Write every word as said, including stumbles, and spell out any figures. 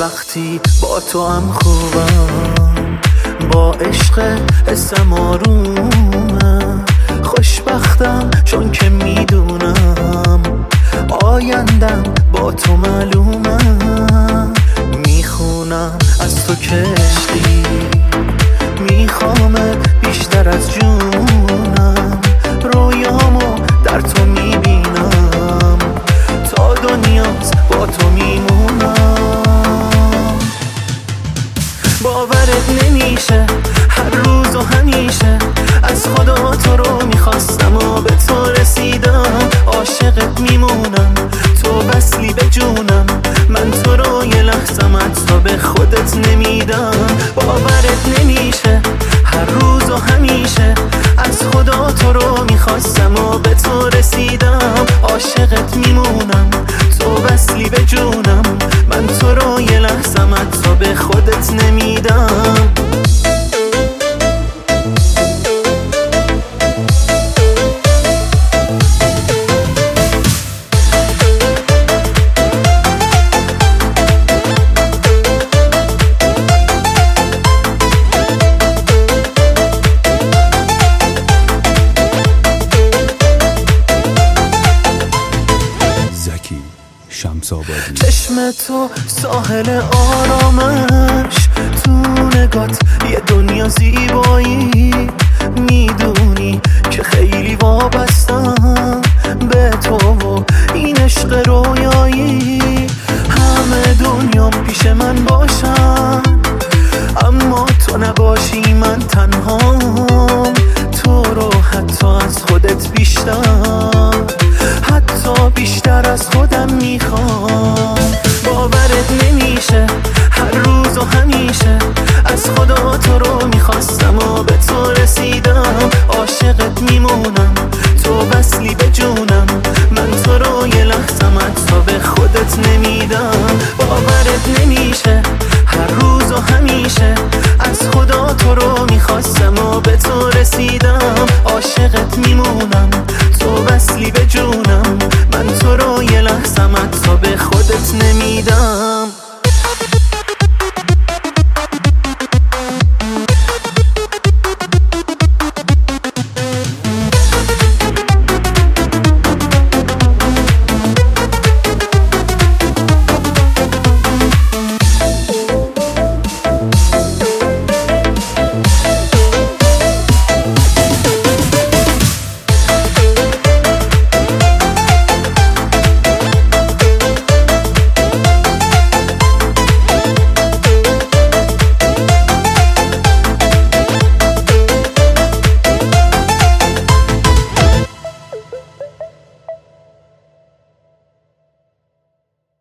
وقتی با تو هم خوبم، با عشق حسم آرومه. خوشبختم چون که میدونم آیندم با تو معلومه. میخونم از تو کشتی، میخوامت بیشتر از جونم. رویامو در تو میبینم، تا دنیاست با تو میمونم. باورت نمیشه هر روز و همیشه از خدا تو رو میخواستم و به تو رسیدم. عاشقت میمونم، تو وصلی به جونم. من تو رو یه لحظم حتی به خودت نمیدم. باورت نمیشه هر روز و همیشه از خدا تو رو میخواستم و به تو رسیدم. عاشقت میمونم، تو وصلی به جونم. من تو رو یه لحظم حتی به خودت نمیدم. چشم تو ساحل آرامش، تو نگات یه دنیا زیبایی. میدونی که خیلی وابستم به تو و این عشق رویایی. همه دنیام پیش من باشم، اما تو نباشی من تنهام. تو رو حتی از خودت بیشتر، حتی بیشتر از خودم میخوام. باورت نمیشه هر روز و همیشه از خدا تو رو میخواستم و به تو رسیدم. عاشقت میمونم، تو وصلی به جونم. من تو رو یه لحظم حتی به خودت نمیدم. باورت نمیشه هر روز و همیشه از خدا تو رو میخواستم و به تو رسیدم. عاشقت میمونم، تو وصلی به جونم. من تو رو یه لحظم حتی به خودت نمیدم.